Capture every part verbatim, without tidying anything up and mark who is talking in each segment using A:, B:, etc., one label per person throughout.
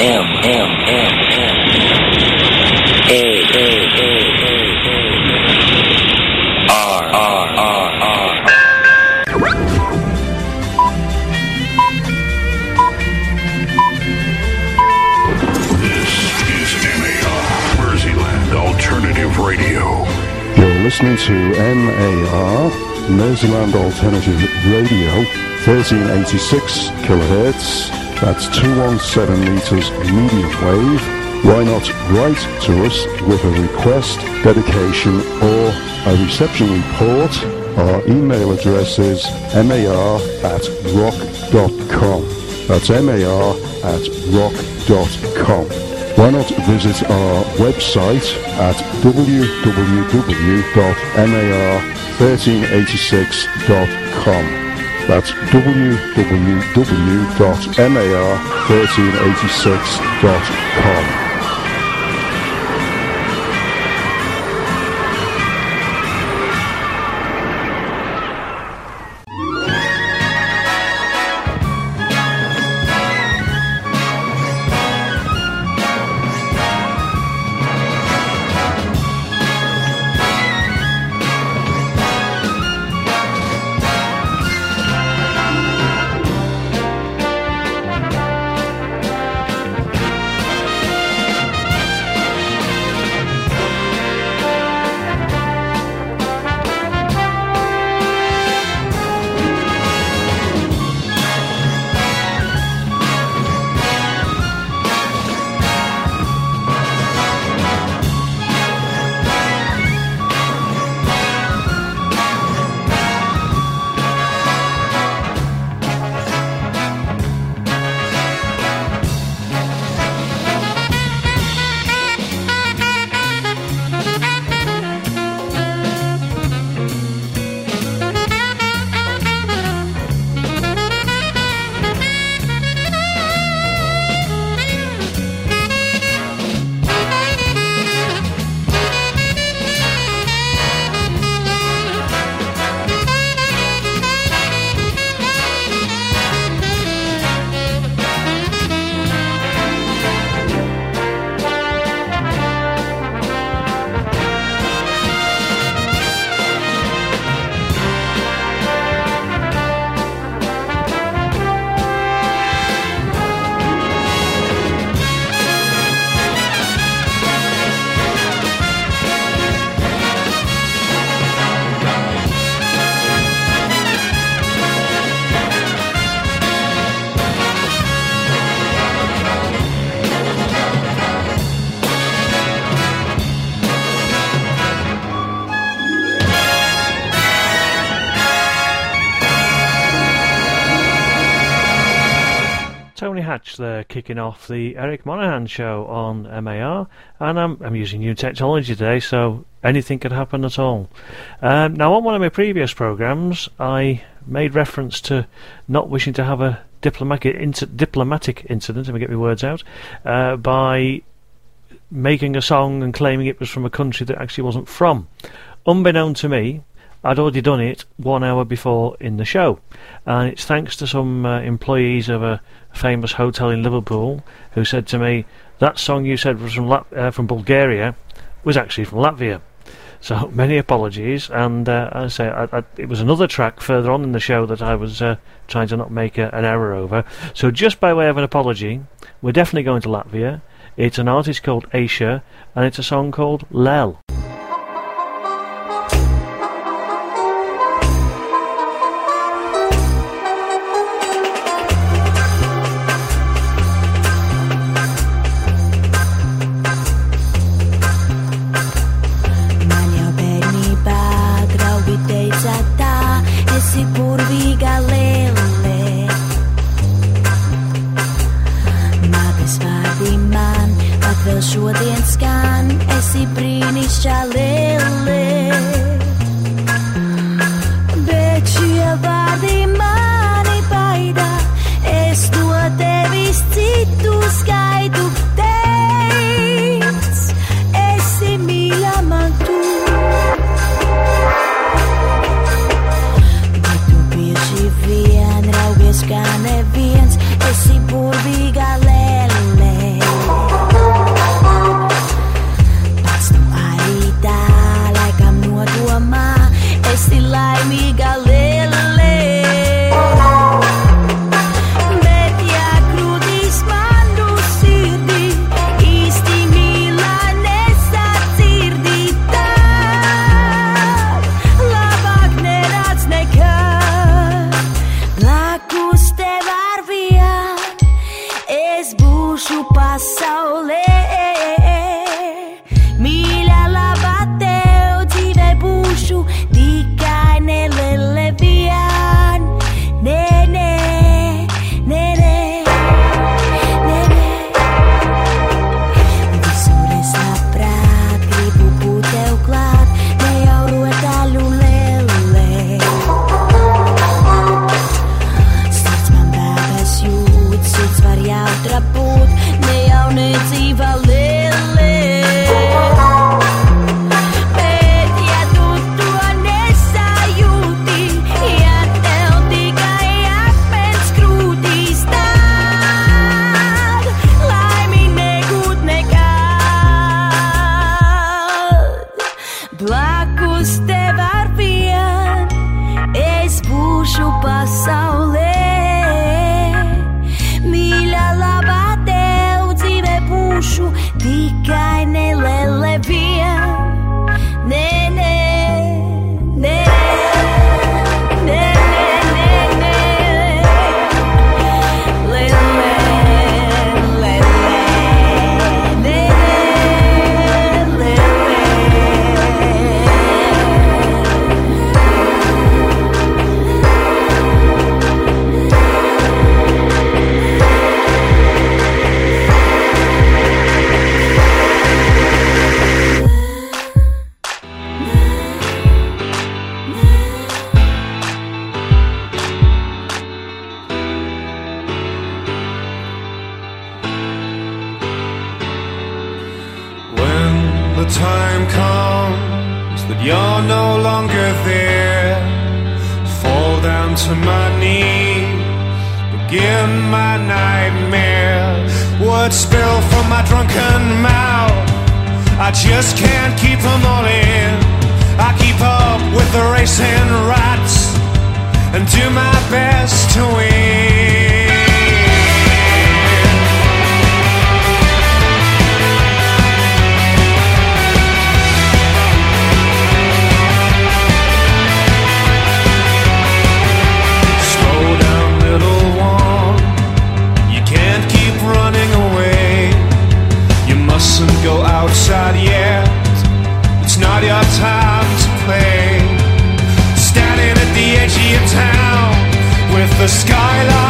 A: M M M M A A A A R R R R.
B: This is M A R, Merseyland Alternative Radio.
C: You're listening to M A R, Merseyland Alternative Radio, thirteen eighty-six kilohertz. That's two hundred seventeen meters medium wave. Why not write to us with a request, dedication, or a reception report? Our email address is mar at rock dot com. That's mar at rock dot com. Why not visit our website at w w w dot mar thirteen eighty-six dot com. That's w w w dot mar thirteen eighty-six dot com.
D: There, kicking off the Eric Monahan show on M A R, and I'm, I'm using new technology today, so anything could happen at all. Um, now, on one of my previous programmes, I made reference to not wishing to have a diplomatic, inter- diplomatic incident, let me get my words out, uh, by making a song and claiming it was from a country that actually wasn't from. Unbeknown to me, I'd already done it one hour before in the show, and it's thanks to some uh, employees of a famous hotel in Liverpool who said to me, that song you said was from Lat- uh, from Bulgaria was actually from Latvia. So many apologies, and uh, I say I, I, it was another track further on in the show that I was uh, trying to not make a, an error over. So just by way of an apology, we're definitely going to Latvia. It's an artist called Aisha, and it's a song called Lel.
E: Šodien skan, esi brīnišķīgā lele, bet šie vārdi mani baida, es no tevis citu skaitu teic, esi mīļa man tu. Bet tu bieži vien raugies kā neviens, esi burvīga lele. sole. Mila la batteo ti ve bushu di kai nelle vian. Ne ne ne ne ne ne. Visur saprāt, gribu būt tev klāt, ne jau rotaļu lele. Sirds man bēbes jūt, sirds var jautra būt, ne jau nedzīva lele. Bet ja tu to nesajūti, ja tev tikai akmens krūtīs, tad laimi negūt nekad. Blakus tev ar vien es būšu pasaulē. Mīļa labā tev dzīvē būšu, tikai nelele vien. Nē, nē, nē, nē, nē, nē, lele, lele, nē, lele.
F: When the time comes that you're no longer there, fall down to my knees, begin my nightmare. Words spill from my drunken mouth, I just can't keep them all in. I keep up with the racing rats and do my best to win. Slow down, little one, you can't keep running away. You mustn't go outside yet, it's not your time to play. Standing at the edge of your town with the skyline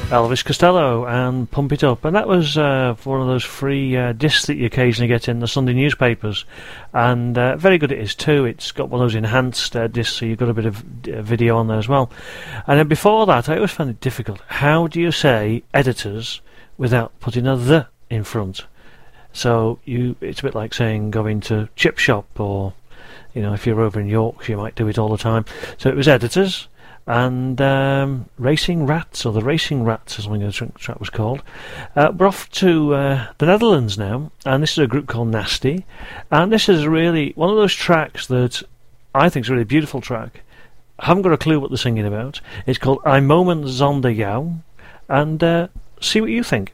D: Elvis Costello and Pump It Up, and that was uh, one of those free uh, discs that you occasionally get in the Sunday newspapers, and uh, very good it is too. It's got one of those enhanced uh, discs, so you've got a bit of uh, video on there as well. And then before that, I always found it difficult. How do you say editors without putting a the in front? So you, it's a bit like saying going to chip shop, or you know, if you're over in Yorkshire, you might do it all the time. So it was editors. And um, Racing Rats, or the Racing Rats, as the track was called. Uh, we're off to uh, the Netherlands now, and this is a group called Nasty. And this is really one of those tracks that I think is a really beautiful track. I haven't got a clue what they're singing about. It's called Ein Moment Zonder Jou, and uh, see what you think.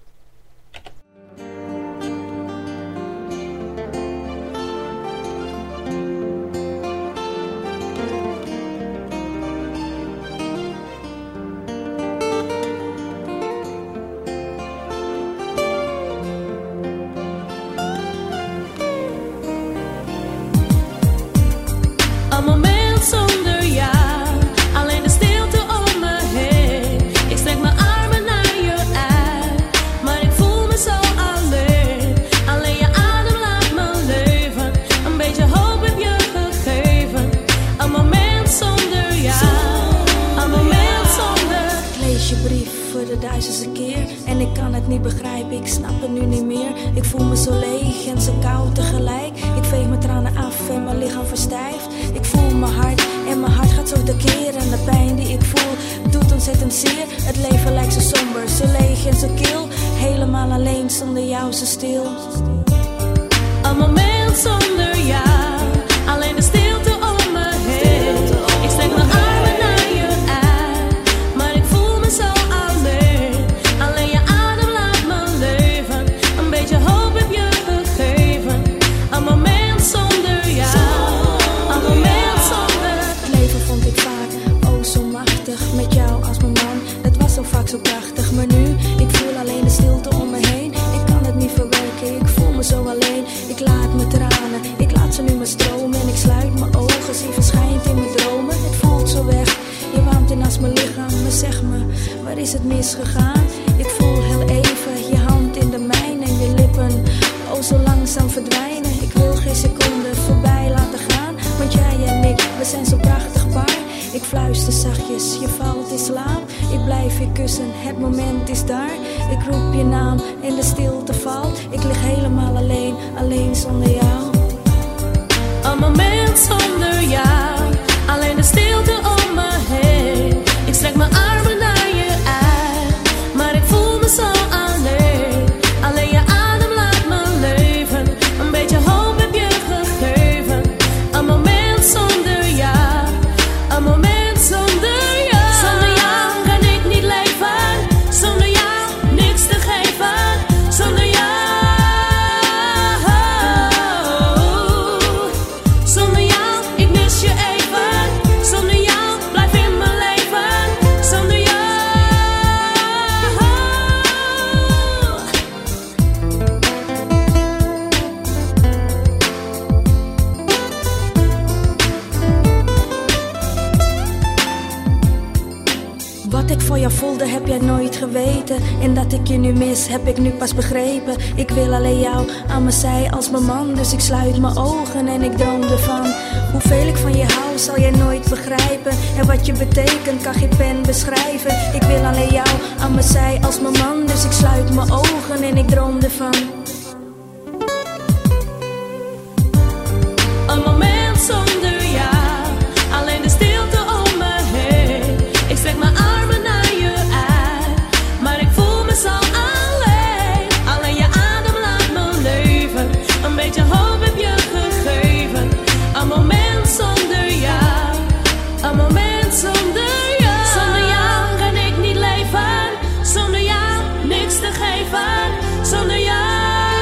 G: Heb ik nu pas begrepen. Ik wil alleen jou aan mijn zij als mijn man. Dus ik sluit mijn ogen en ik droom ervan. Hoeveel ik van je hou zal jij nooit begrijpen. En wat je betekent kan geen pen beschrijven. Ik wil alleen jou aan mijn zij als mijn man. Dus ik sluit mijn ogen en ik droom ervan. Een moment zonder jou. Alleen de stilte om me heen. Ik strek mijn armen naar je uit. Maar ik voel me zo aan. Een beetje hoop heb je gegeven. Een moment zonder jou. Een moment zonder jou. Zonder jou kan ik niet leven. Zonder jou niks te geven. Zonder jou.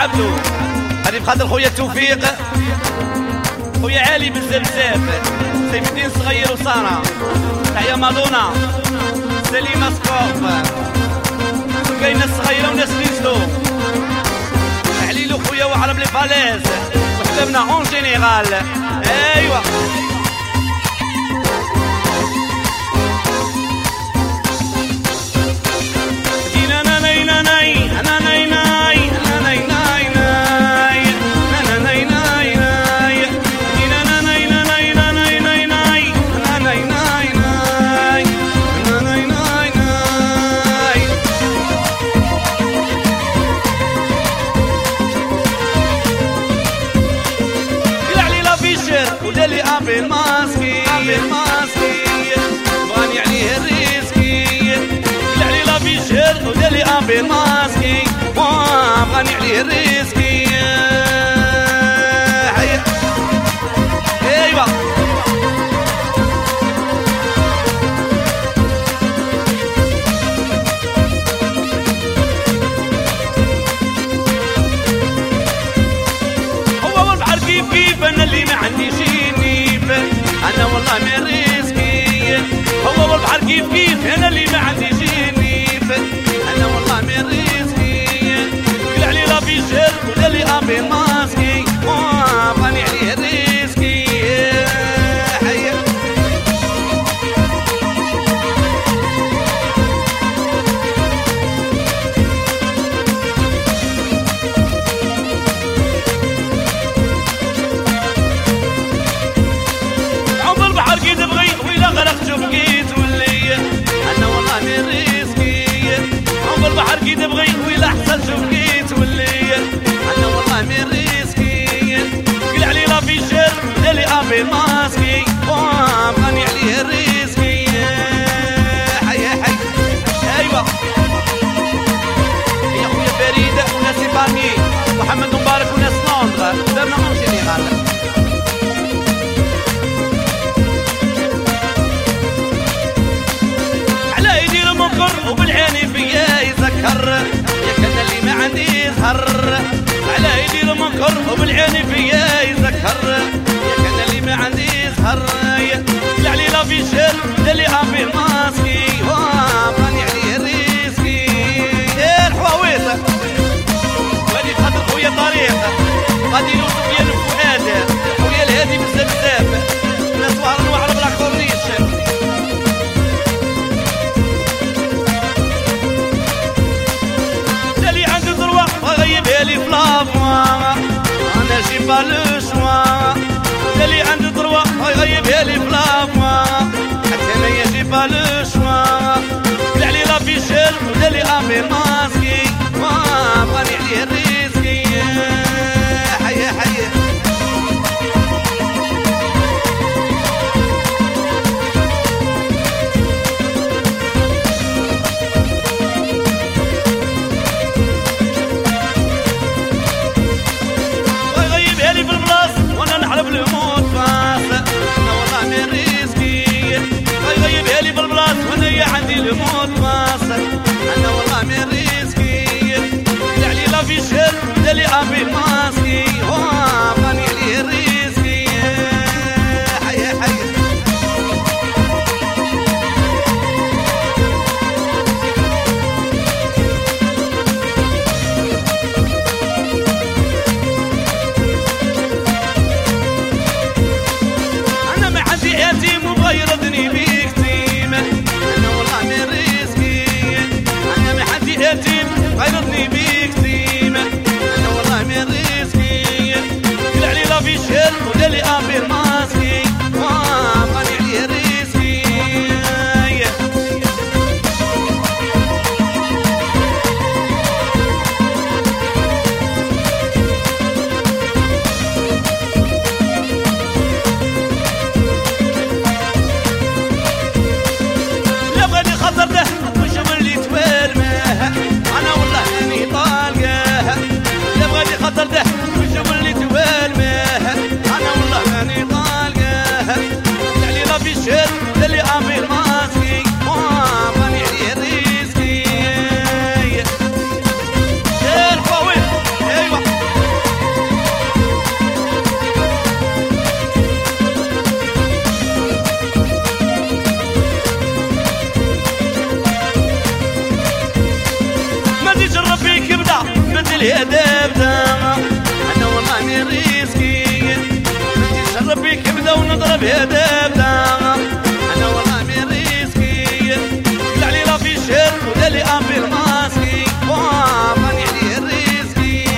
H: عبدو هذه بخاطر خويا توفيق خويا عالي بزاف بزاف سيف الدين صغير وسارة تحيا مادونا سليمة سكوب كاين ناس صغيرة وناس ليستو عليلو خويا وعرب لي فالاز وحبابنا اون جينيرال ايوا بالماسكي بالماسكي بغاني عليه الريسكي علي لا بيشر ودالي اب بالماسكي بغاني عليه الريسكي هيا ايوا هو والبحر كيف كيف انا اللي ما عنديش أنا والله من رزقي هو والبحر كيف كيف أنا اللي ما عندي جنيف أنا والله من رزقي قل علي لا بيشر ولا لي أبي ماسكي بغاني عليه رزقي حيا غرقت وبقيت ولي انا والله من رزقي عمر البحر كي تبغي ولا حصلت وبقيت ولي انا والله من رزقي قل علي لا في شر دالي ابي ماسكي بغاني عليه رزقي حي حي ايوا يا خويا فريده وناس باني محمد مبارك وناس لندن دابنا اون جينيرال وبالعين فيا يذكر يا كان اللي ما عندي يظهر على يدي المنكر وبالعين فيا يذكر يا كان اللي ما عندي يظهر قل علي لا في شر دالي ابي ماسكي بغاني عليه رزقي يا الحواويط وهادي خاطر خويا طريق غادي نوصف يا الفؤاد خويا الهادي بزاف بزاف ناس وهران وعرب لا كورنيش غيبها لي في لافوا انا جي با لو شوا اللي عنده ضروة غيبها لي في لافوا حتى انايا جي با لو شوا قل علي لا في شر ودالي ابي ماسكي بغاني عليه الرزقي حيا حيا عندي الموت واصل انا والله من رزقي قل علي لا في شر دالي ابي ماسكي بغاني عليه رزقي حيا حيا انا ما عندي يتيم وغيرتني بيك يتيم غيرتني بيك تيمة أنا والله من رزقي قل علي لا في شر ودالي أبي ماسكي بغاني عليه رزقي لا بغاني خطر ده وشمل لي توالمه انا والله ماني طالقه لا بغاني خطر ده وشمل لي توالمه انا لا بهدف انا والله من ريسكي علي لا في الشر ولا لي ام في الماسكي وافاني عليه الريسكي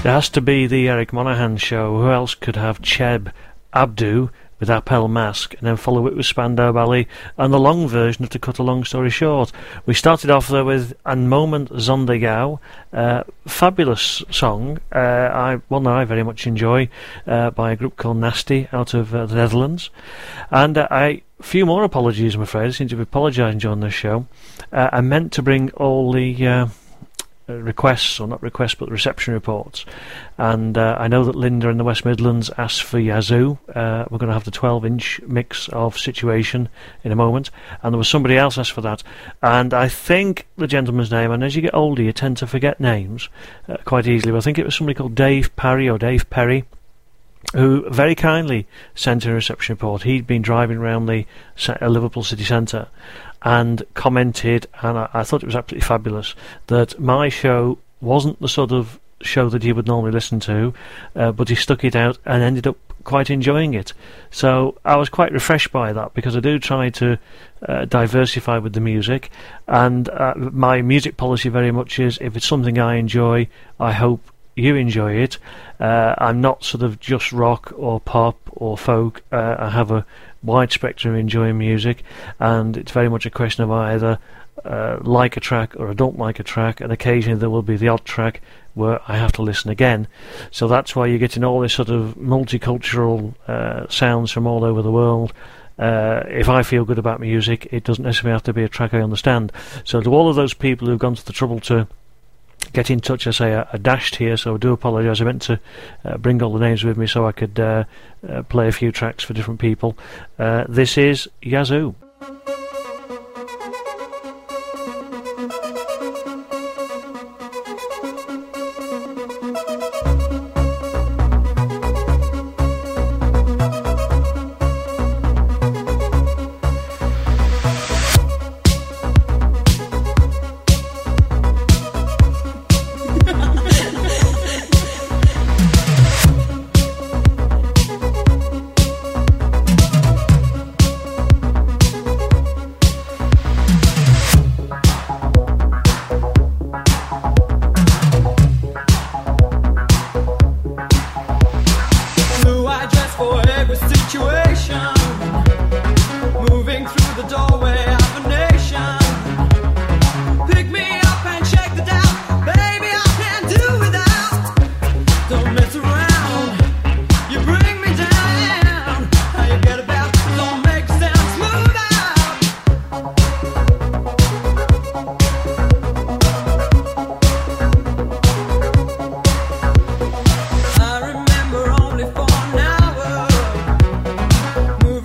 D: It has to be the Eric Monahan show. Who else could have Cheb Abdu with Appel Mask and then follow it with Spandau Ballet and the long version of To Cut a Long Story Short? We started off there with Ein Moment Zonder Jou, uh, fabulous song, uh, I, one that I very much enjoy, uh, by a group called Nasty out of uh, the Netherlands. And uh, I, few more apologies, I'm afraid. I seem to be apologising during this show. Uh, I meant to bring all the uh, requests, or not requests, but reception reports. And uh, I know that Linda in the West Midlands asked for Yazoo. Uh, we're going to have the twelve inch mix of Situation in a moment. And there was somebody else asked for that. And I think the gentleman's name, and as you get older you tend to forget names uh, quite easily, but I think it was somebody called Dave Parry, or Dave Perry, who very kindly sent a reception report. He'd been driving around the uh, Liverpool city centre and commented, and I, I thought it was absolutely fabulous, that my show wasn't the sort of show that he would normally listen to, uh, but he stuck it out and ended up quite enjoying it. So I was quite refreshed by that, because I do try to uh, diversify with the music, and uh, my music policy very much is, if it's something I enjoy, I hope you enjoy it. Uh, I'm not sort of just rock or pop or folk. Uh, I have a wide spectrum of enjoying music, and it's very much a question of either uh, like a track or I don't like a track, and occasionally there will be the odd track where I have to listen again. So that's why you're getting all this sort of multicultural uh, sounds from all over the world. Uh, if I feel good about music, it doesn't necessarily have to be a track I understand. So to all of those people who've gone to the trouble to get in touch, I say I, I dashed here, so I do apologise. I meant to uh, bring all the names with me so I could uh, uh, play a few tracks for different people. Uh, this is Yazoo.
I: Moving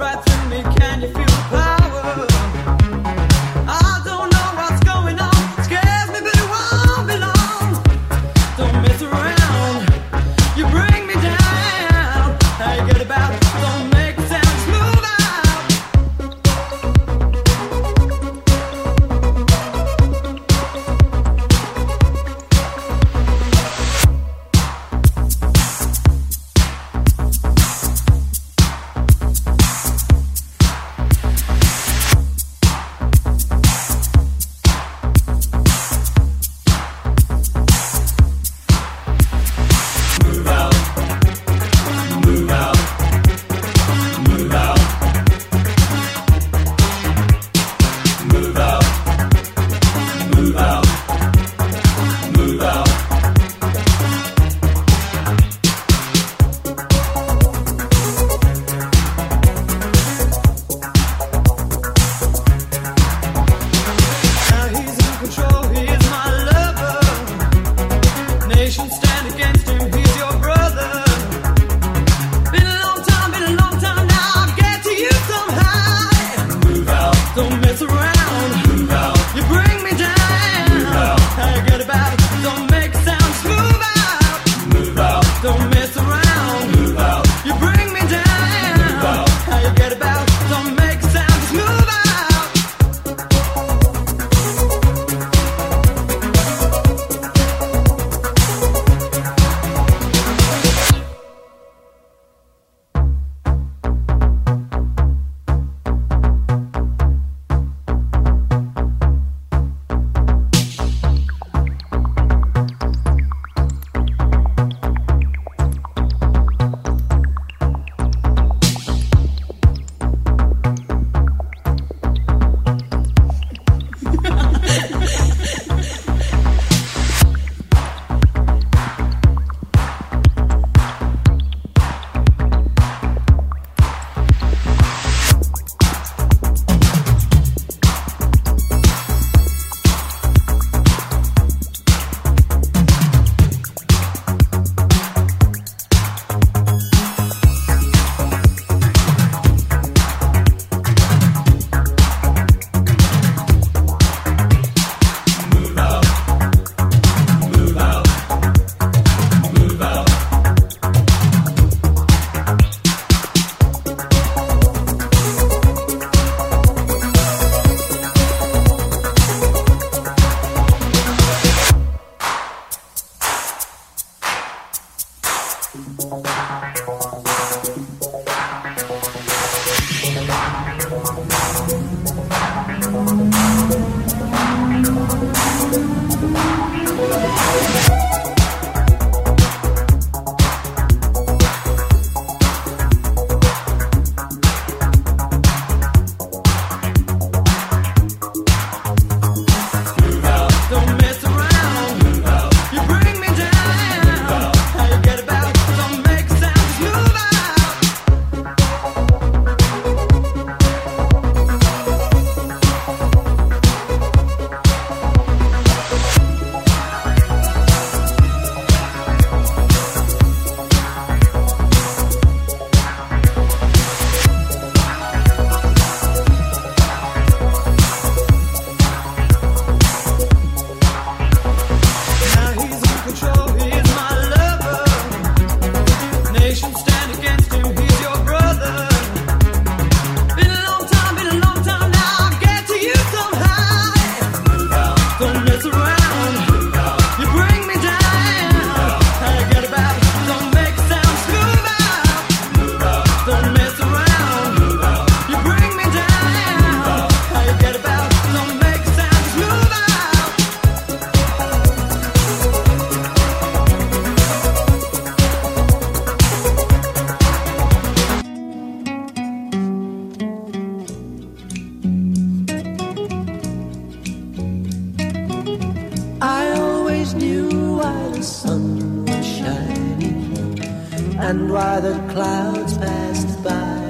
I: and why the clouds passed by,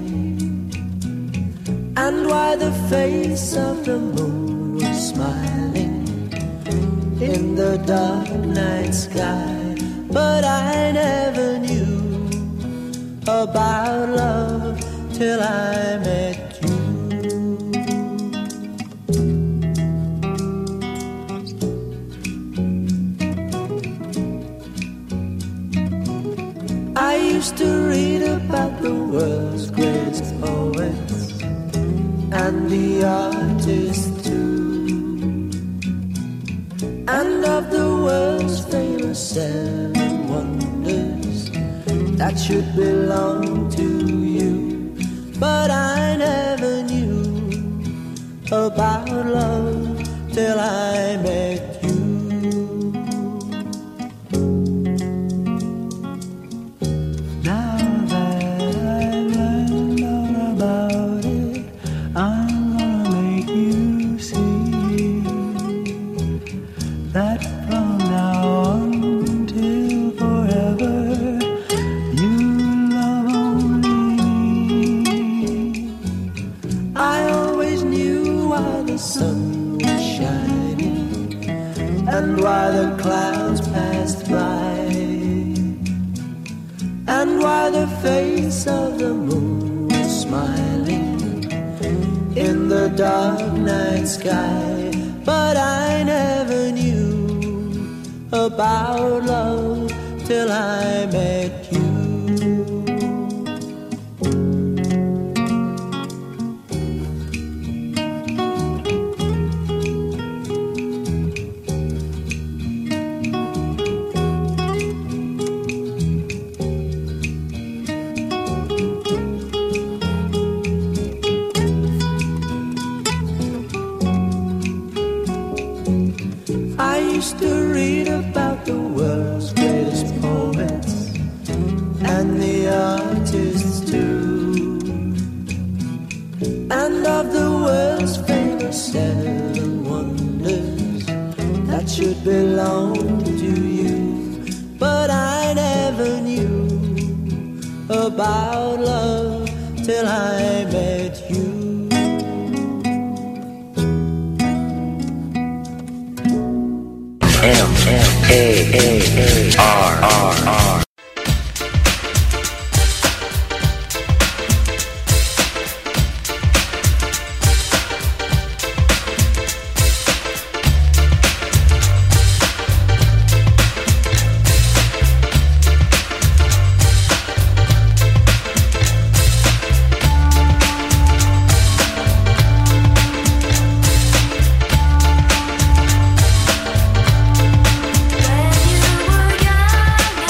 I: and why the face of the moon was smiling in the dark night sky. But I never knew about love till I met you. I used to read about the world's greatest poets and the artists too, and of the world's famous seven wonders that should belong to you. But I never knew about love till I met you. And why the clouds passed by, and why the face of the moon was smiling in the dark night sky. But I never knew about love till I met you. I used to read about the world's greatest poets and the artists too, and of the world's famous seven wonders that should belong to you. But I never knew about love till I met you.
A: M M A A A R R R.
E: When you were young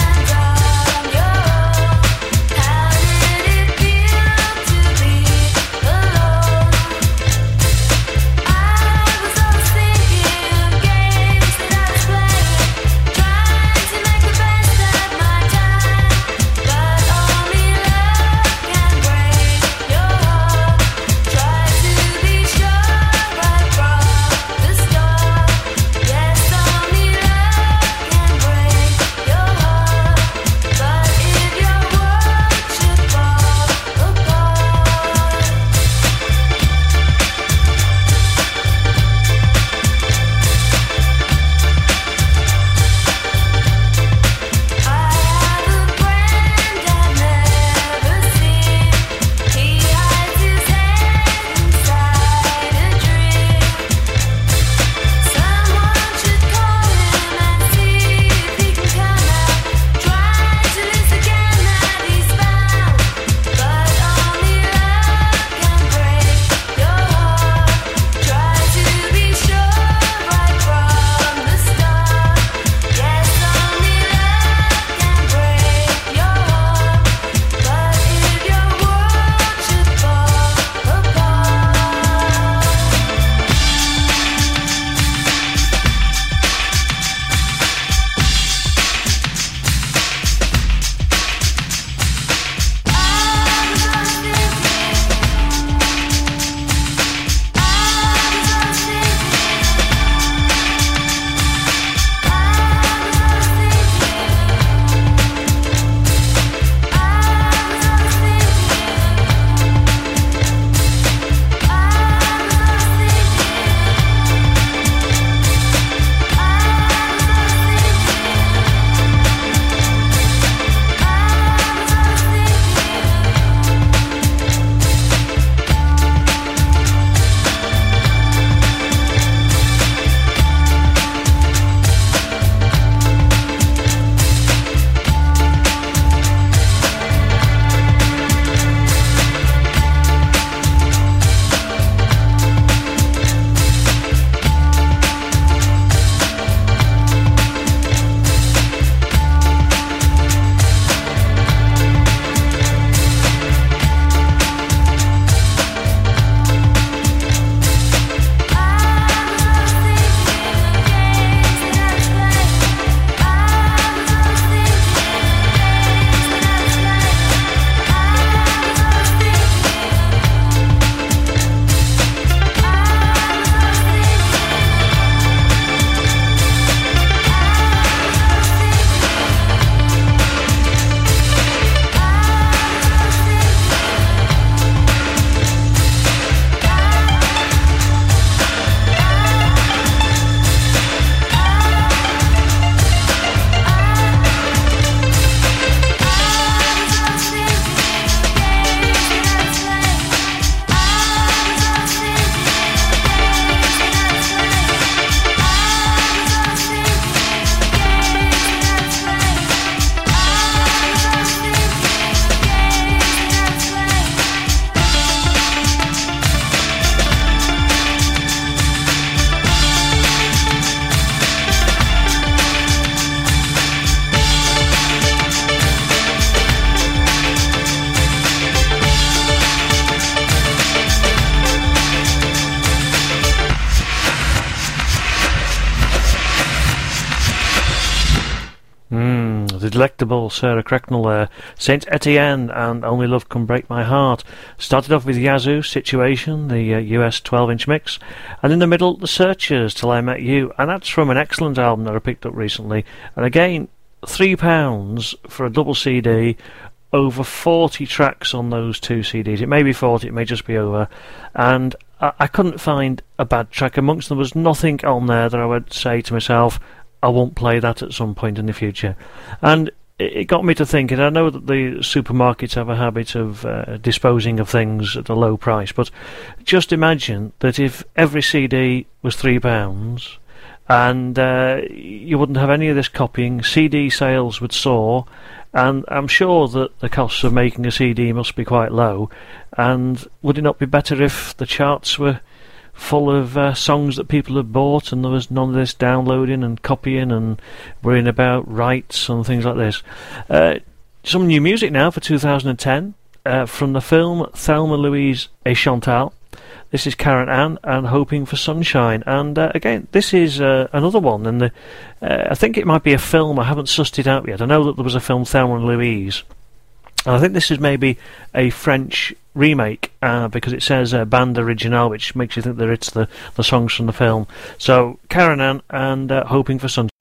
D: the delectable Sarah Cracknell there. Saint Etienne and Only Love Can Break My Heart. Started off with Yazoo, Situation, the uh, U S twelve inch mix. And in the middle, The Searchers, Till I Met You. And that's from an excellent album that I picked up recently. And again, three pounds for a double C D. Over forty tracks on those two C Ds. It may be forty, it may just be over. And I, I couldn't find a bad track amongst them. There was nothing on there that I would say to myself, I won't play that at some point in the future. And it, it got me to thinking, I know that the supermarkets have a habit of uh, disposing of things at a low price, but just imagine that if every C D was three pounds, and uh, you wouldn't have any of this copying, C D sales would soar, and I'm sure that the costs of making a C D must be quite low. And would it not be better if the charts were full of uh, songs that people had bought, and there was none of this downloading and copying and worrying about rights and things like this? Uh, some new music now for two thousand ten uh, from the film Thelma, Louise et Chantal. This is Karen Ann and Hoping for Sunshine. And uh, again, this is uh, another one. And the, uh, I think it might be a film. I haven't sussed it out yet. I know that there was a film, Thelma and Louise. And I think this is maybe a French remake uh, because it says uh, Bande Originale, which makes you think that it's the, the songs from the film. So, Karen Ann and uh, Hoping for Sunshine.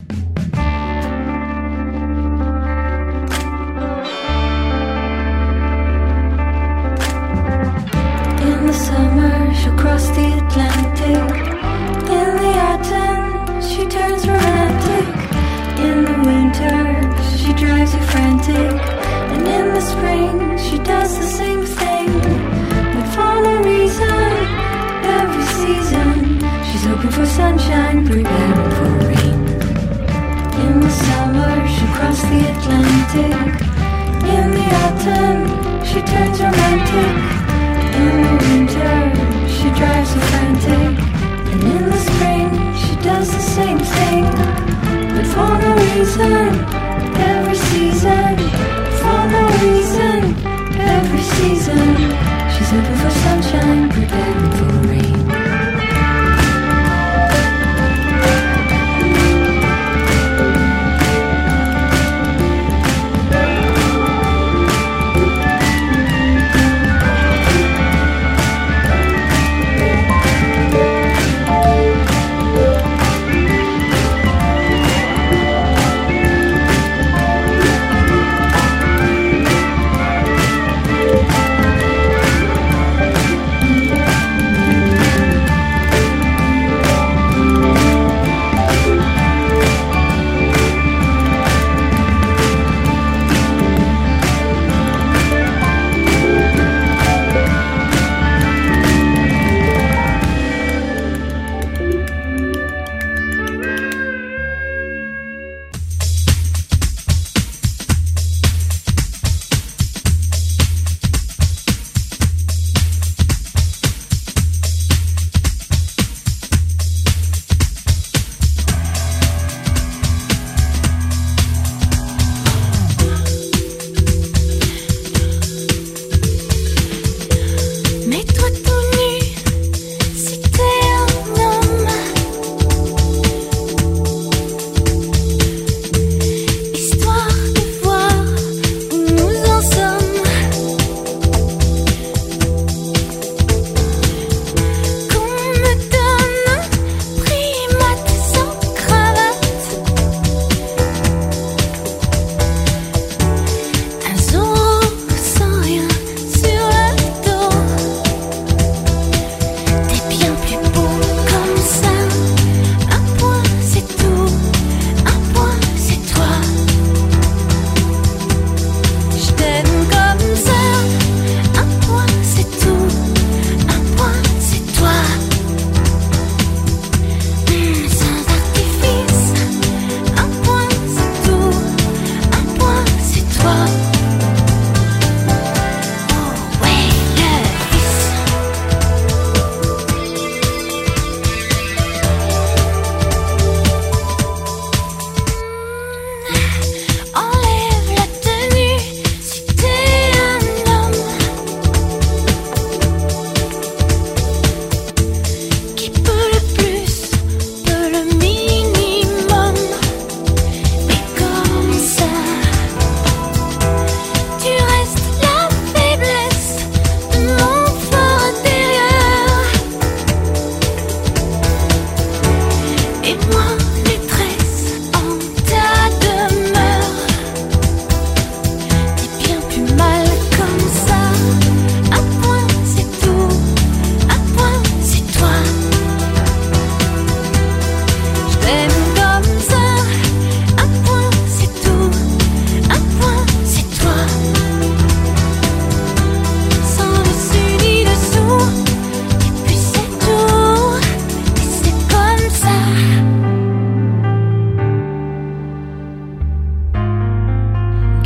G: Across the Atlantic, in the autumn she turns romantic, in the winter she drives you frantic, and in the spring she does the same thing. But for no reason, every season she's hoping for sunshine, preparing for rain. In the summer she crosses the Atlantic, in the autumn she turns romantic, in the winter she drives you frantic, and in the spring she does the same thing. But for no reason, every season, for no reason, every season, she's hoping for sunshine, preparing for rain.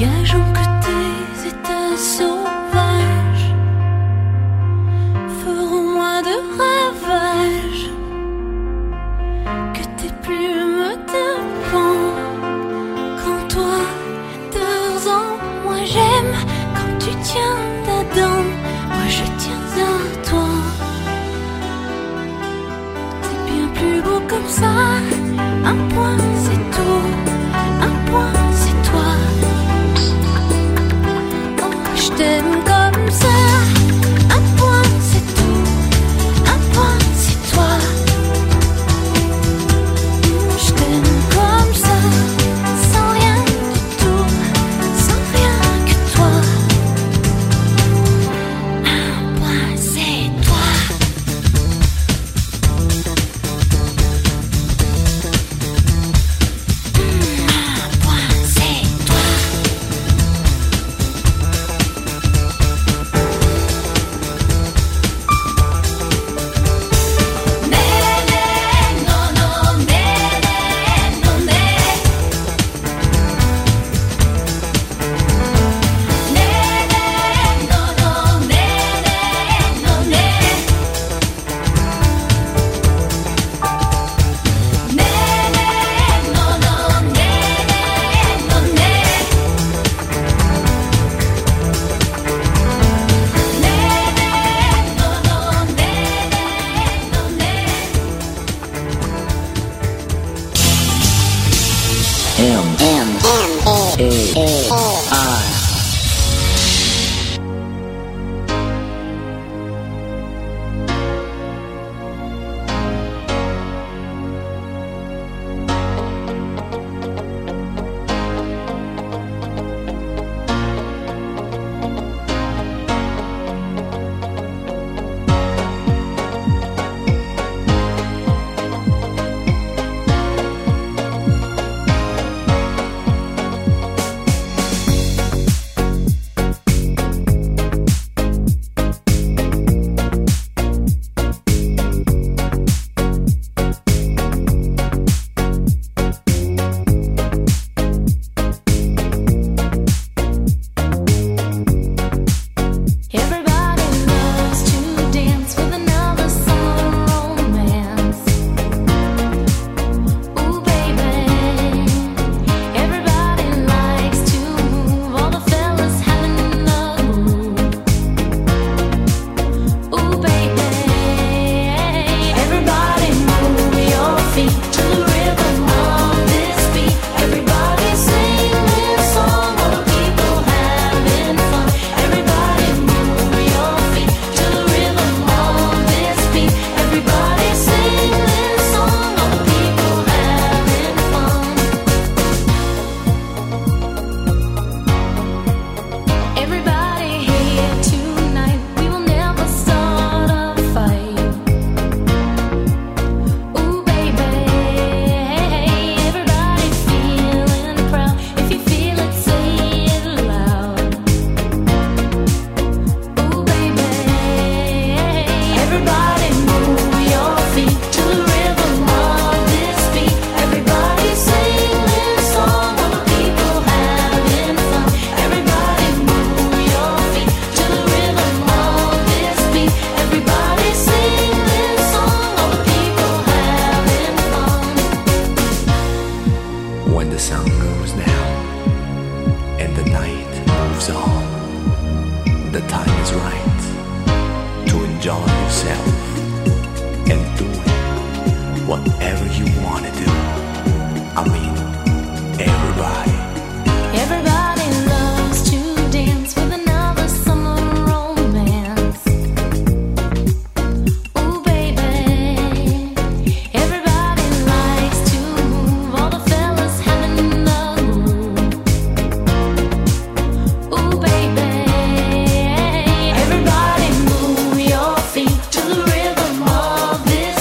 E: Gageons que tes états sauvages feront moins de ravages, que tes plumes de pan. Quand toi dors en moi j'aime, quand tu tiens dedans, moi je tiens à toi. C'est bien plus beau comme ça. Un point c'est tout, un point c'est toi. Oh, je t'aime comme ça. Un point c'est tout, un point c'est toi. Je t'aime comme ça, sans rien du tout, sans rien que toi. Un point c'est toi. Un point c'est toi.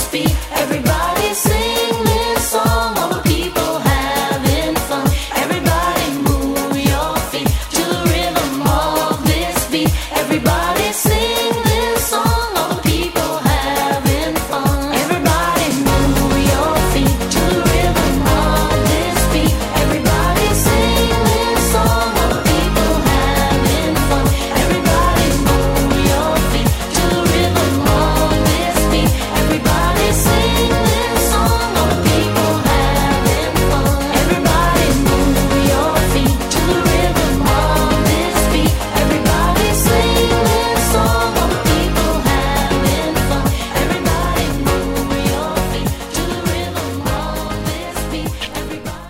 J: Everybody sing this song, all the people having fun. Everybody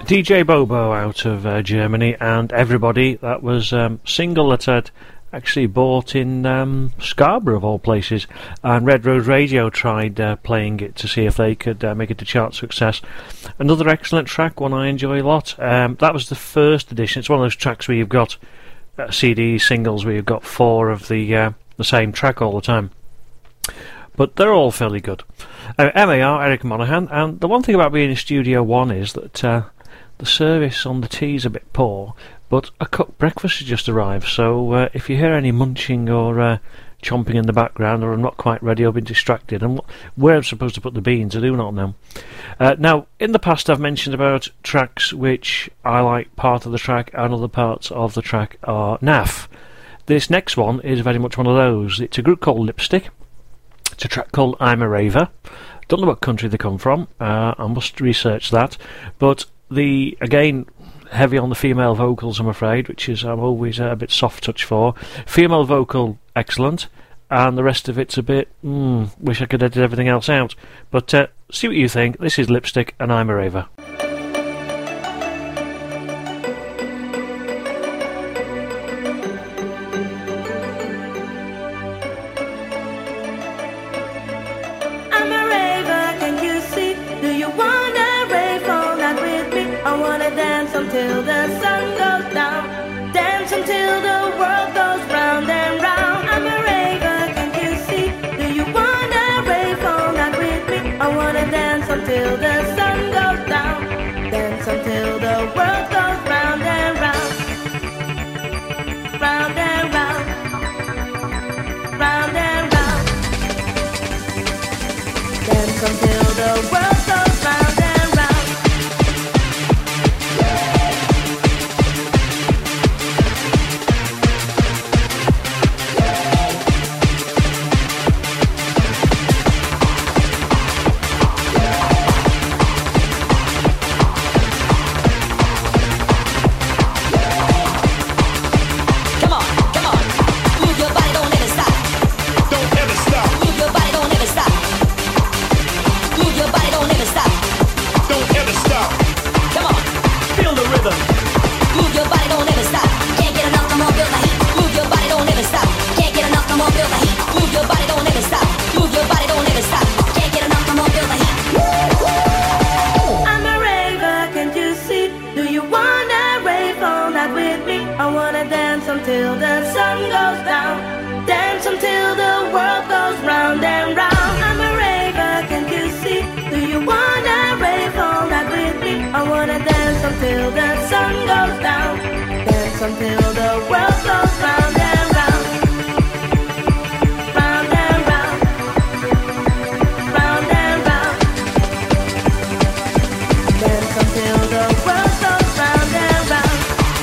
D: D J Bobo out of uh, Germany, and Everybody. That was a um, single that I'd actually bought in um, Scarborough of all places, and Red Road Radio tried uh, playing it to see if they could uh, make it a chart success. Another excellent track, one I enjoy a lot. Um, that was the first edition. It's one of those tracks where you've got uh, C D singles where you've got four of the uh, the same track all the time, but they're all fairly good. Uh, M A R, Eric Monahan, and the one thing about being in Studio One is that uh, the service on the tea is a bit poor, but a cooked breakfast has just arrived, so uh, if you hear any munching or uh, chomping in the background, or I'm not quite ready, I've been distracted, and where I'm supposed to put the beans, I do not know. Uh, now, in the past I've mentioned about tracks which I like part of the track and other parts of the track are naff. This next one is very much one of those. It's a group called Lipstick. It's a track called I'm a Raver. Don't know what country they come from, uh, I must research that, but the, again, heavy on the female vocals, I'm afraid, which is I'm always uh, a bit soft touch for. Female vocal, excellent, and the rest of it's a bit, mm, wish I could edit everything else out. But uh, see what you think. This is Lipstick and I'm a Raver.
J: Until the sun goes down, dance until the world goes round and round. I'm a raver, can't you see? Do you wanna rave all night with me? I wanna dance until the sun goes down, dance until the world goes round and round, round and round, round and round, dance until the world goes round and round. Until the sun goes down, dance until the world goes round and round. I'm a raver, can't you see? Do you wanna rave all night with me? I wanna dance until the sun goes down, dance until the world goes round and round, round and round, round and round, dance until the world goes round and round.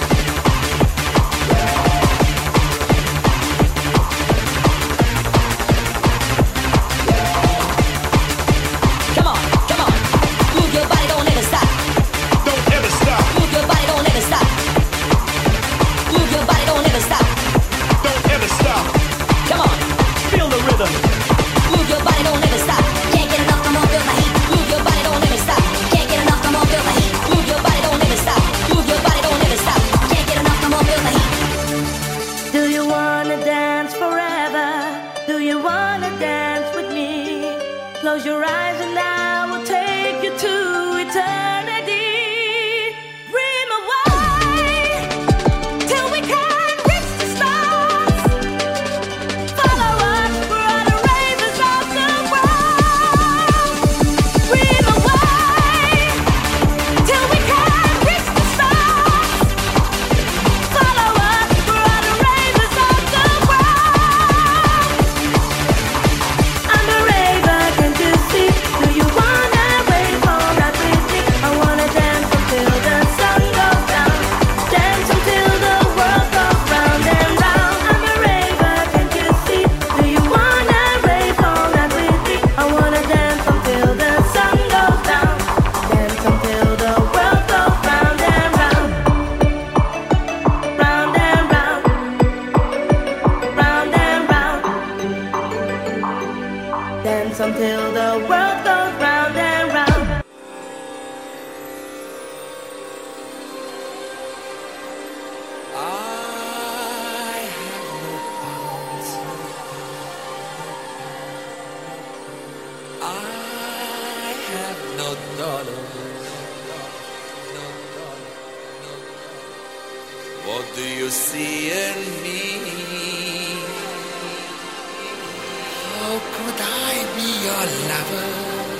J: Close your eyes and I will take you to eternity. Dream away till we can reach the stars. Follow us, we're all the ravers of the world. Dream away till we can reach the stars. Follow us, we're all the ravers of the world. I'm a raver, can't you see? Do you wanna rave all night with me? I wanna dance until the sun goes down, dance until the world goes round and round. I'm a raver, can't you see? Do you wanna rave all night with me? I wanna dance until the sun goes down, dance until the world goes round and round, round and round, round and round, dance until the world goes round and round.
K: you see in me? How could I be your lover?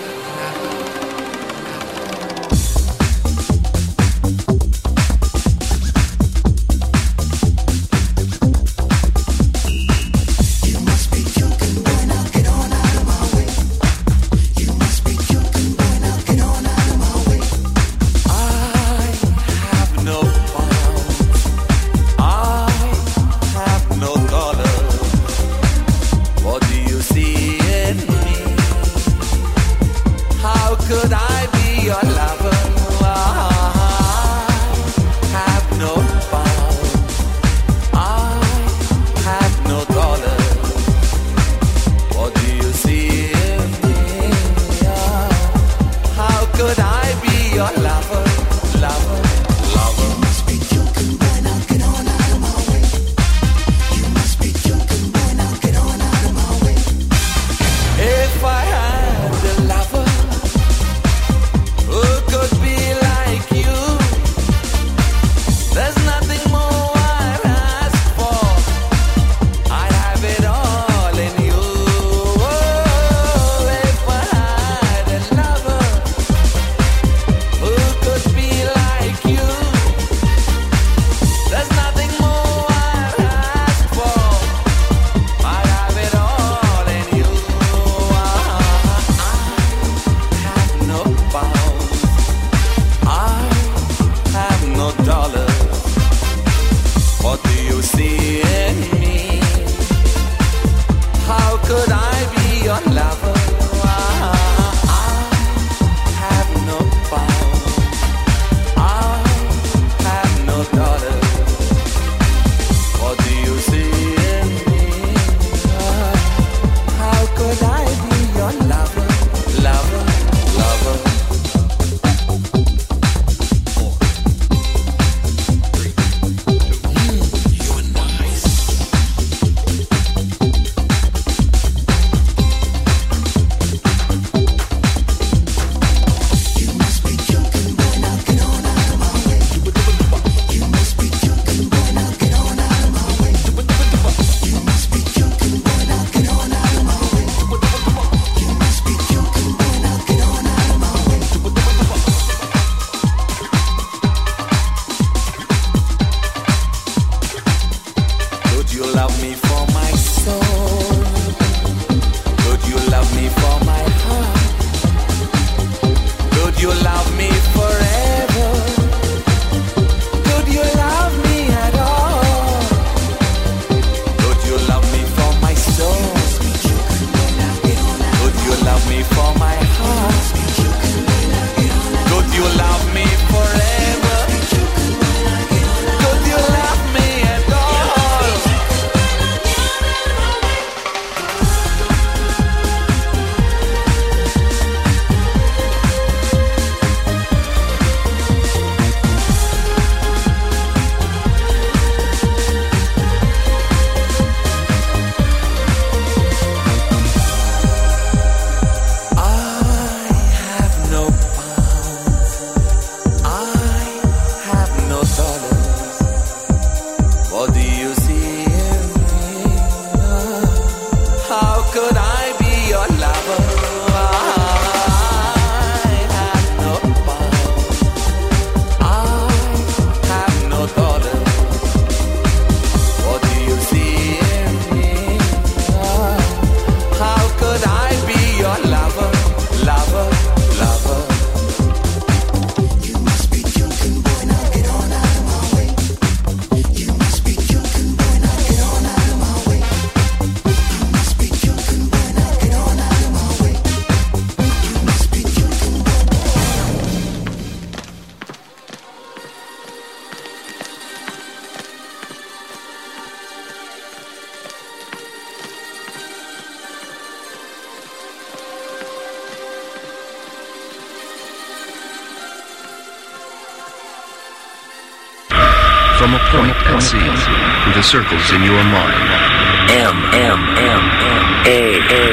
L: from a point at sea to the circles in your mind.
A: M, M, M, M, A, A,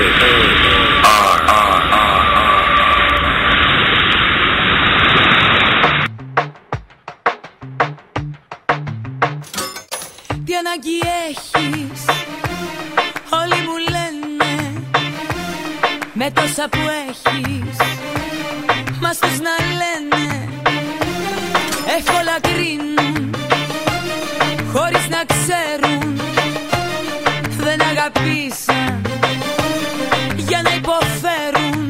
A: A, R, R, R,
J: Τι ανάγκη έχεις, όλοι μου λένε, με τόσα που έχεις, μας τους να λένε, εύκολα κρίνουν, χωρίς να ξέρουν, δεν αγαπήσαν, για να υποφέρουν.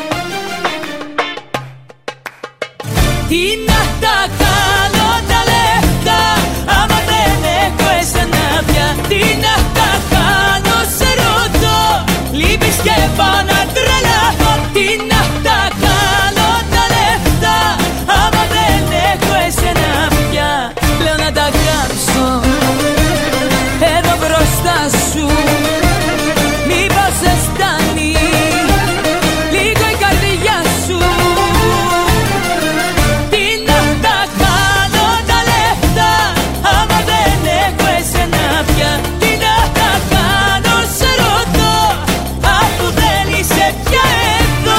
J: Τι να τα κάνω τα λεφτά, άμα δεν έχω εσένα πια. Τι να τα κάνω σε ρωτώ, λείπεις και πάω να τρελαθώ. Τι να τα κάνω τα λεφτά, άμα δεν έχω εσένα πια. Λέω να τα κάψω εδώ μπροστά σου, μήπως αισθάνει λίγο η καρδιά σου. Τι να τα κάνω τα λεφτά, άμα δεν έχω εσένα πια. Τι να τα κάνω σε ρωτώ, αφού δεν είσαι πια εδώ.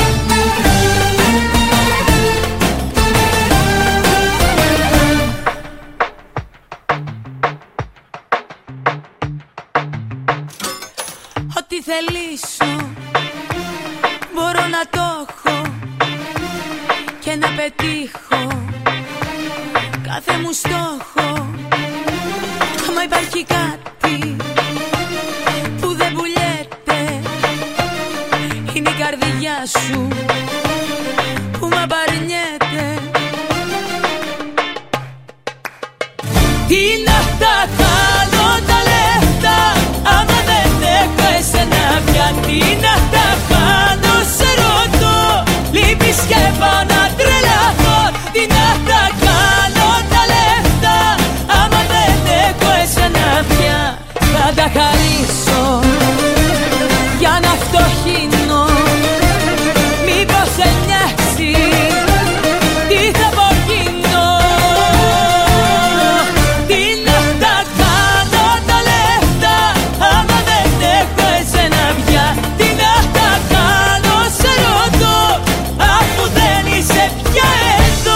J: Ό,τι θελήσω μπορώ να το έχω και να πετύχω κάθε μου στόχο. Άμα υπάρχει κάτι που δεν πουλιέται, είναι η καρδιά σου που μ' απαρνιέται. Τι να τα κάνω τα λεφτά, άμα δεν έχω εσένα πια. Τι να τα κάνω σε ρωτώ, λείπεις και πάω να τρελαθώ. Τι να τα κάνω τα λεφτά, άμα δεν έχω εσένα πια. Θα τα χαρίσω για να φτωχύνω, μήπως σε νοιάξει τι θα απογίνω. Τι να τα κάνω τα λεφτά, άμα δεν έχω εσένα πια. Τι να τα κάνω σε ρωτώ, αφού δεν είσαι πια εδώ.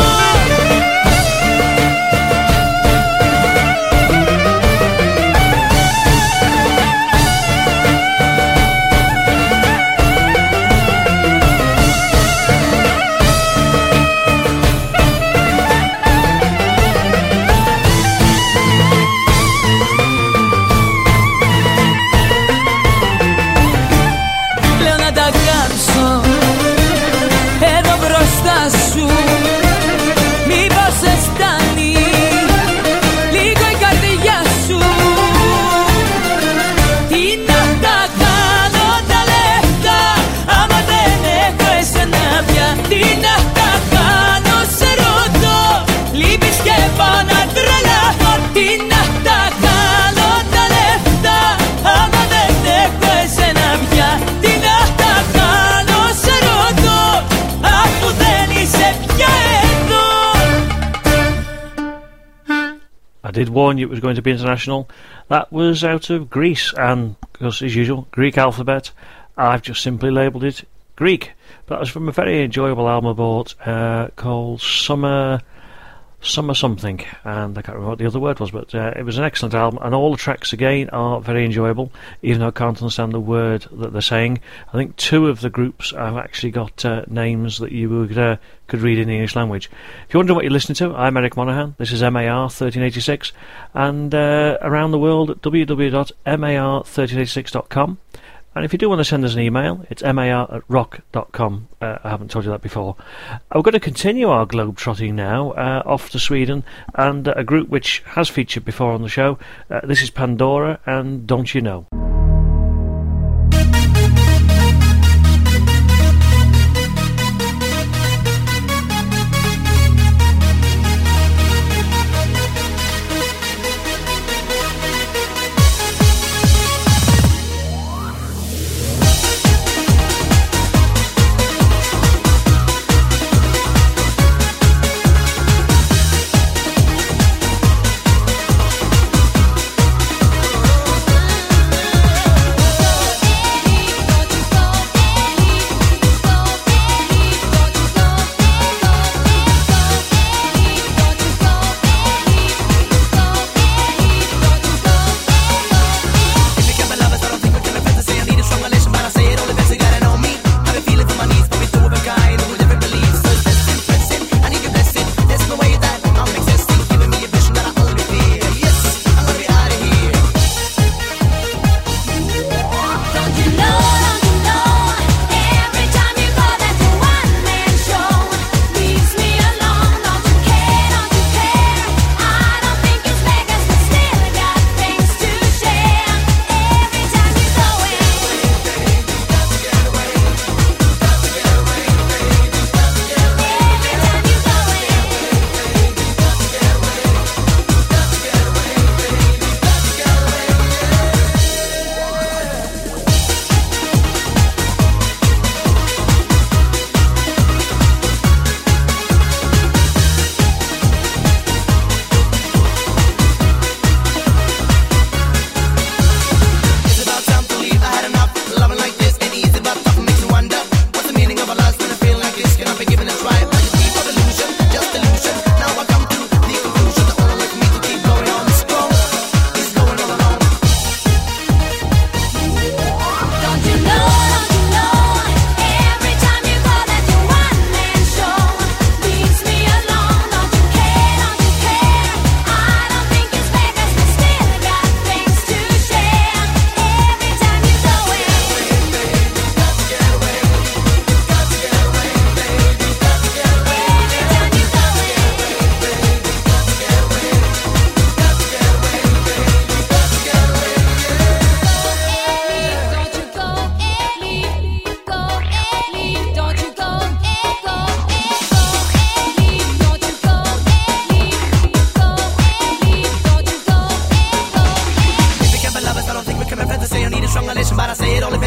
J: Λέω να τα κάψω εδώ μπροστά σου, μήπως αισθάνει λίγο η καρδιά σου. Τι να τα κάνω τα λεφτά, άμα δεν έχω εσένα πια. Τι να τα κάνω σε ρωτώ, λείπεις και πάω να τρελαθώ. Τι να τα κάνω τα λεφτά, άμα δεν έχω εσένα πια. Τι να τα κάνω σε ρωτώ, αφού δεν είσαι πια εδώ.
D: I did warn you it was going to be international. That was out of Greece, and because as usual, Greek alphabet, I've just simply labelled it Greek. But that was from a very enjoyable album I bought uh, called Summer Summer Something, and I can't remember what the other word was, but uh, it was an excellent album, and all the tracks again are very enjoyable, even though I can't understand the word that they're saying. I think two of the groups have actually got uh, names that you would, uh, could read in the English language. If you're wondering what you're listening to, I'm Eric Monaghan, this is M A R thirteen eighty-six, and uh, around the world at w w w dot m a r thirteen eighty-six dot com. And if you do want to send us an email, it's mar at rock dot com. Uh, I haven't told you that before. We're going to continue our globe-trotting now, uh, off to Sweden, and uh, a group which has featured before on the show. Uh, this is Pandora, and Don't You Know.
J: Don't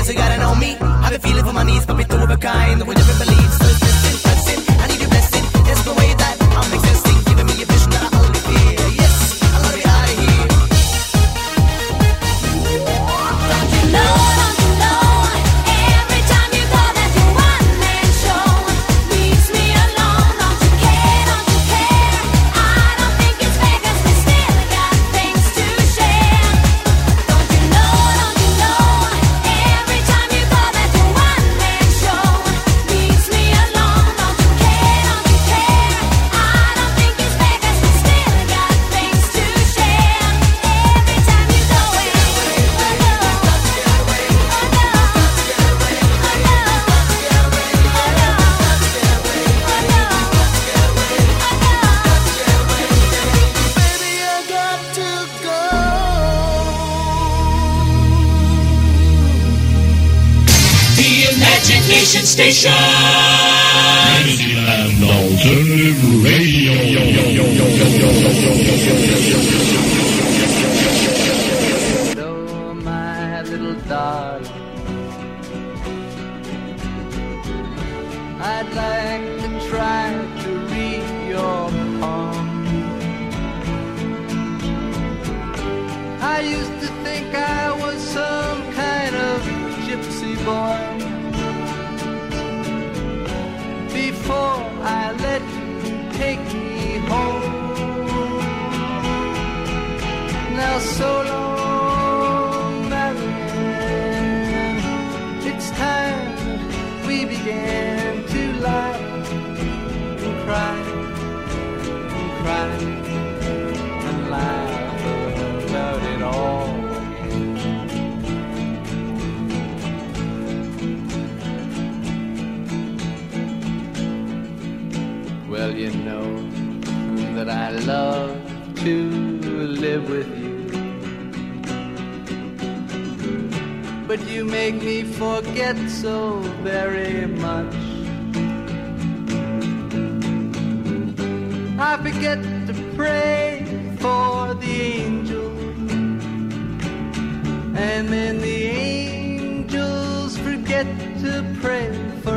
M: so you gotta know me. Have a feeling for my knees, got me two of a kind. Would never believe, so it's blessing, blessing. I need your blessing. That's the way that I'm existing, giving me a vision that I only fear. Yes, I love it out of here.
E: Don't you know, don't you know, every time you go that your one-man show leaves me alone. Don't you care, don't you care, I don't think it's fair 'cause we still got things to share. Don't you know, don't you know, every time you go that your one-man show leaves me alone. Don't you care, don't you care, I don't think it's fair 'cause we still got things to share. Every time you go away,
I: Baby, I got to go.
N: The Imagination Station. Fantasyland Alternative Radio.
I: Hello, my little darling. I'd like to try to read your palm. I used to think I was some kind of gypsy boy before I let you take me home. Now so long, Marianne, it's time that we began to lie and cry and cry and laugh about it all again. Well, you know that I love to live with you, but you make me forget so very much. I forget to pray for the angels, and then the angels forget to pray for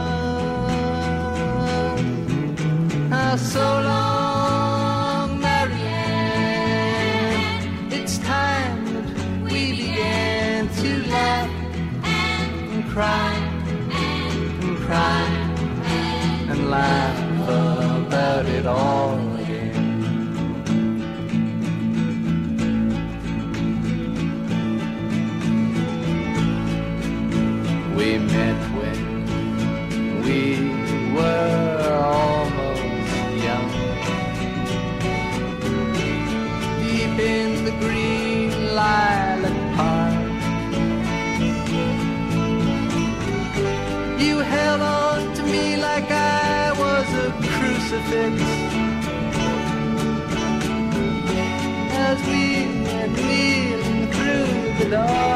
I: us. Ah, so long, Marianne, it's time that we began to laugh and cry and cry and laugh about it all again. We met when we were almost young, deep in the green lilac park. You held on to me like I was a crucifix as we went kneeling through the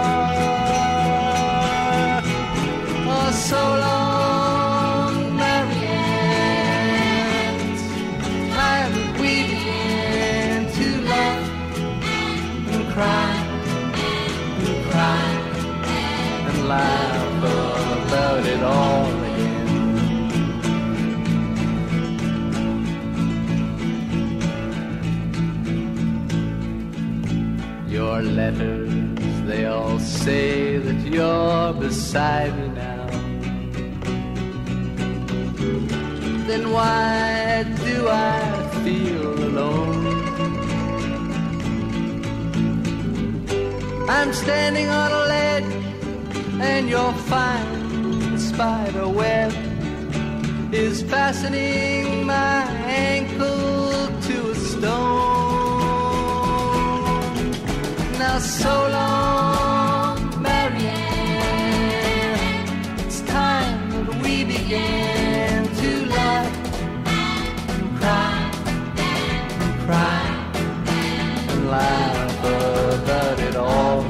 I: dark. Oh, so long, Marianne, it's time that we began to laugh and cry and cry and laugh about it all again. Your letters, they all say that you're beside me now. Then why do I feel alone? I'm standing on a ledge and your fine spider web is fastening my ankle to a stone. Now so long, Marianne, it's time that we began to laugh and cry and cry and laugh about it all.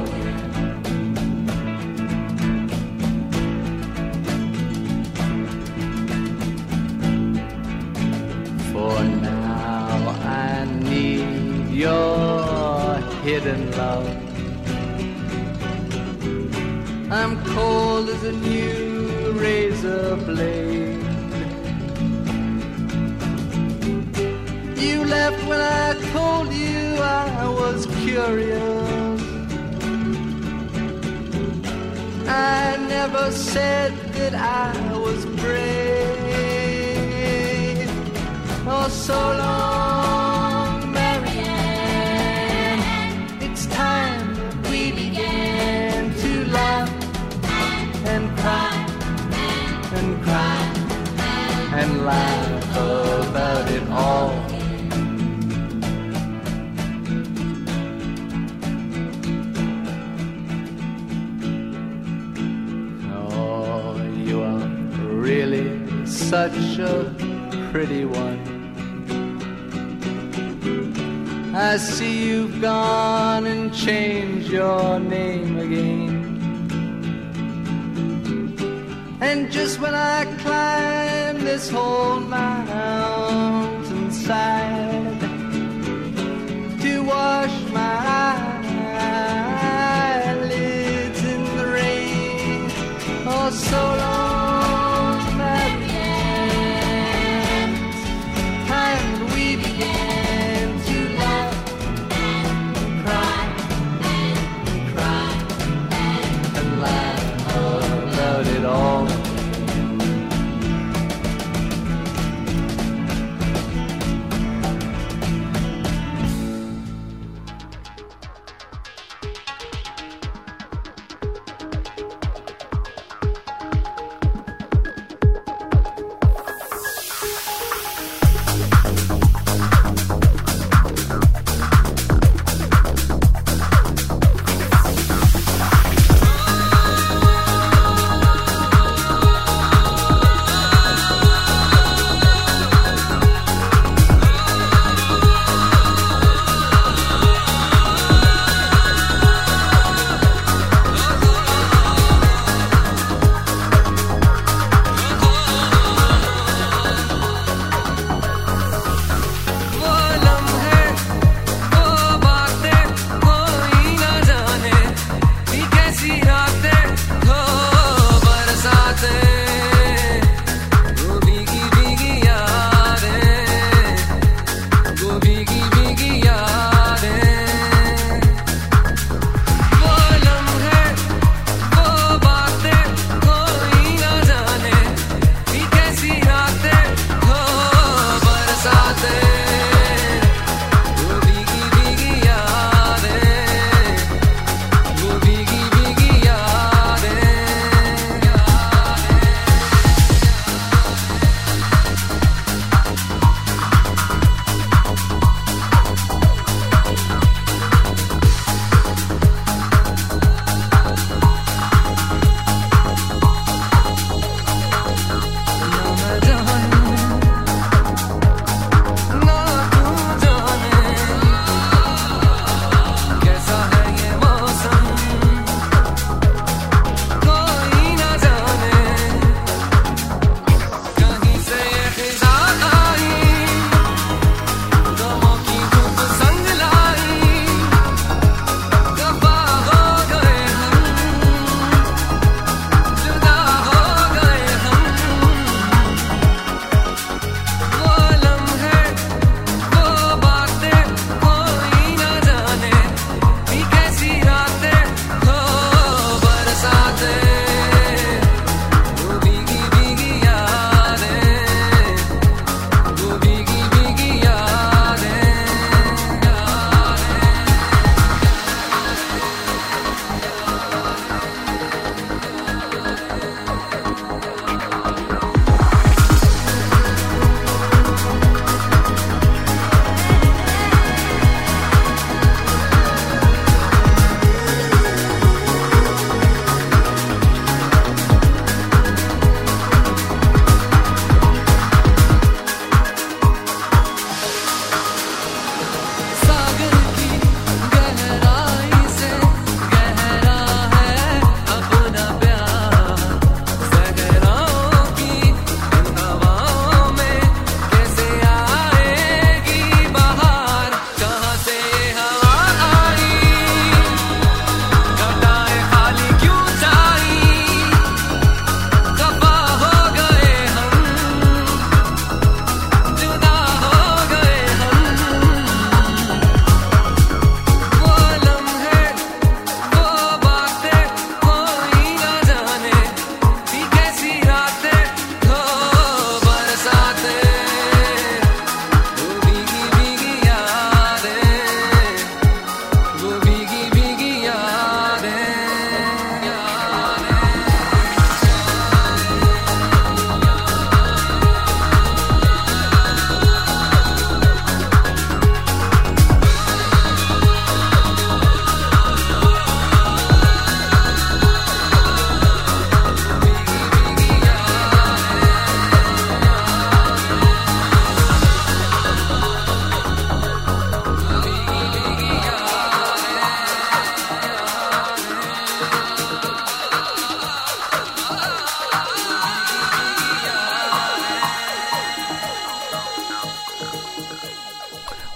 I: For now I need your hidden love,
O: I'm cold as a new razor blade. You left when I told you I was curious. I never said that I was brave. Oh, so long, Marianne. It's time that we began to laugh and cry and cry and laugh about it all. Really such a pretty one. I see you've gone and changed your name again. And just when I climb this whole mountainside to wash my eyelids in the rain, oh so long, it all.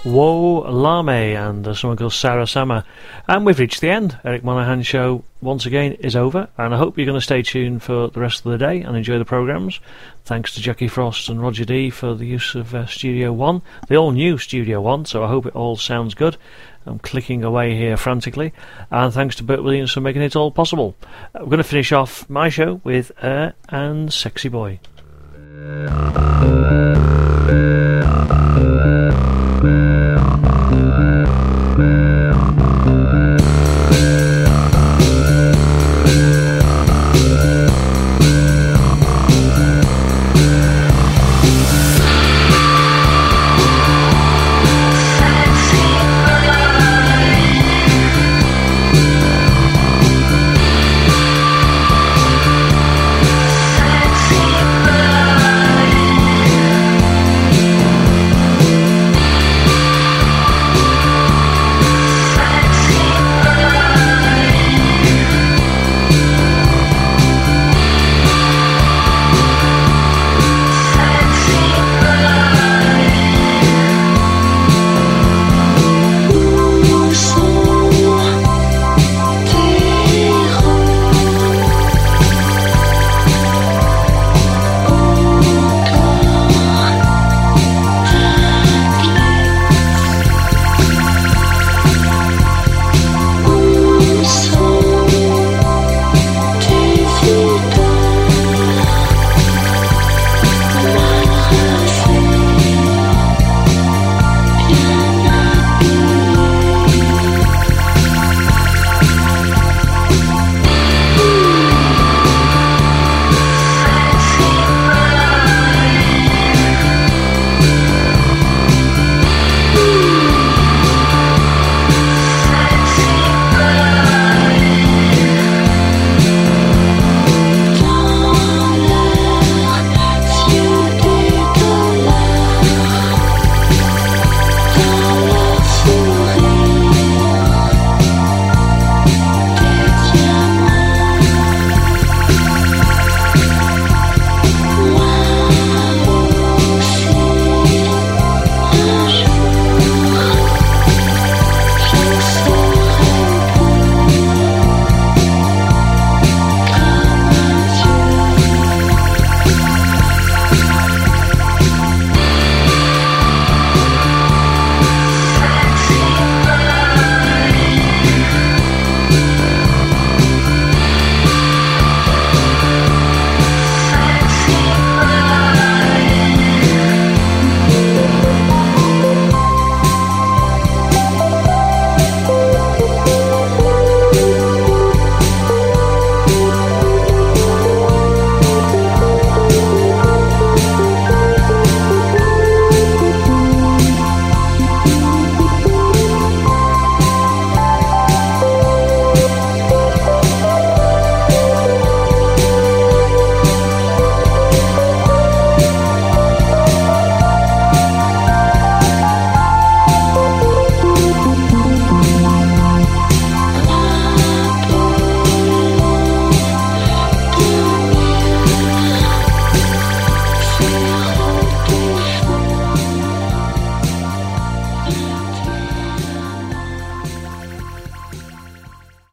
D: Wo Lame and uh, someone called Sarah Sama. And we've reached the end. Eric Monahan Show once again is over, and I hope you're going to stay tuned for the rest of the day and enjoy the programmes. Thanks to Jackie Frost and Roger D for the use of uh, Studio One, the all new Studio One, so I hope it all sounds good. I'm clicking away here frantically, and thanks to Bert Williams for making it all possible. Uh, we're going to finish off my show with Air and Sexy Boy.
P: Uh,